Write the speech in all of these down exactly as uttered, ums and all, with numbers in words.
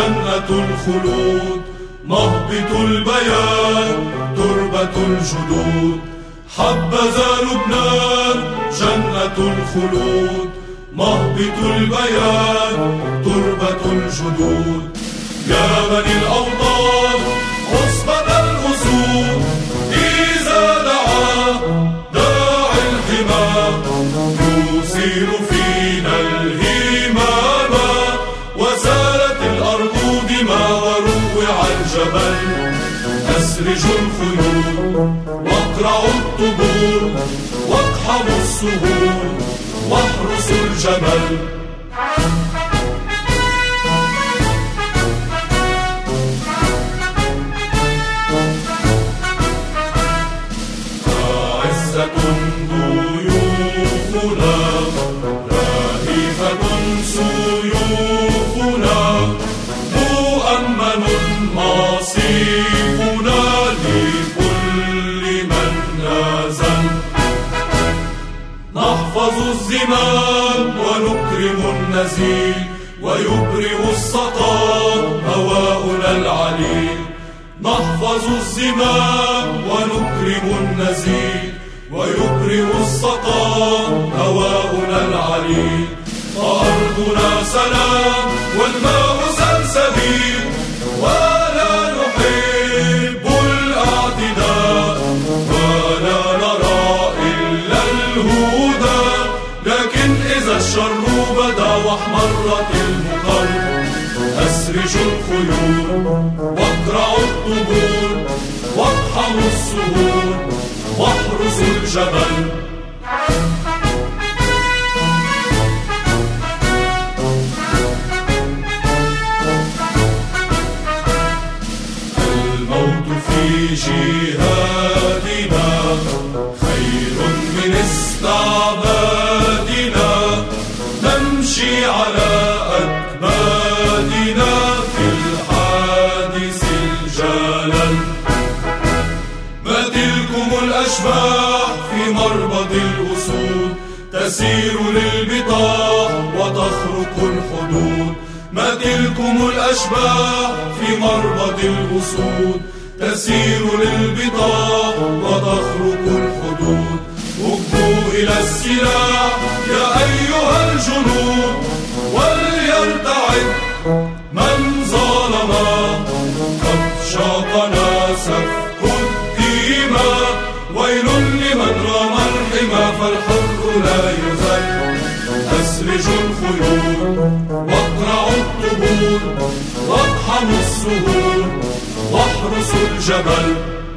جنة الخلود، مهبط البيان تربة الجدود. حبذا لبنان جنة الخلود، مهبط البيان تربة الجدود. يا بني الأوطان عصبة الأسود، إذا دعا داعي الحمى يثير فينا الهمام. وسالت الأرض دماء وروع الجبل، أسرجوا الخيول واقرعوا الطبول، واقحموا السهول واحرسوا الجبل. ضيوفنا لاهفة سيوفنا، مؤمن مصيفنا لكل من نازل. نحفظ الزمام ونكرم النزيل، ويبرئ السقام هواؤنا العليل. نحفظ الزمام ونكرم النزيل، ويبرئ السقام هواؤنا العليل. فأرضنا سلام والماء سلسبيل، ولا نحب الاعتداء، ولا نرى إلا الهدى. لكن إذا الشر بدا واحمرت المقر، أسرجوا الخيول واقرعوا الطبول، واقحموا السهول واحرسوا الجبل. الموت في جهادنا خير من استعبادنا، نمشي على أكبادنا في الحادث الجلل. ما تلكم الأشباح في مربض الأسود، تسير للبطاح وتخرق الحدود. ما تلكم الأشباح في مربض الأسود، تسير للبطاح وتخرق الحدود. اكبوا إلى السلاح يا أيها الجنود، وليرتعد من ظلما. قد شاقنا سفك الدماء، ويل لمن رمى الحمى فالحر لا يذل. أسرجوا الخيول واقرعوا الطبول، واقحموا السهول واحرسوا الجبل.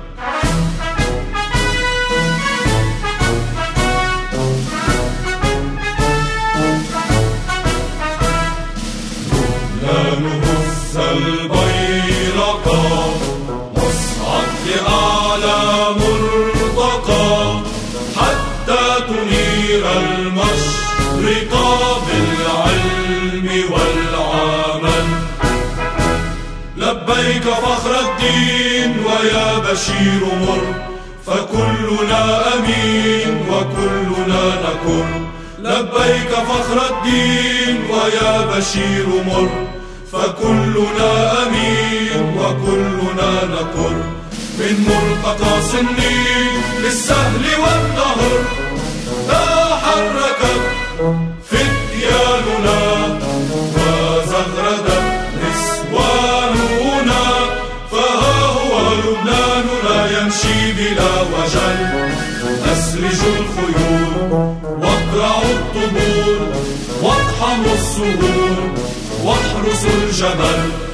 لبنان هز البيرقا، واصعد لأعلى مرتقى، حتى تنير المشرق بالعلم والعمل. لبيك فخر الدين ويا بشير مر، فكلنا أمين وكلنا نكر. لبيك فخر الدين ويا بشير مر، فكلنا أمين وكلنا نكر. من مرتقى سنين للسهل والنهر، تحركت فتياننا وزغردت نسواننا. فها هو لبناننا يمشي بلا وجل. أسرجوا الخيول واقرعوا الطبول، واقحموا السهول واحرسوا الجبل.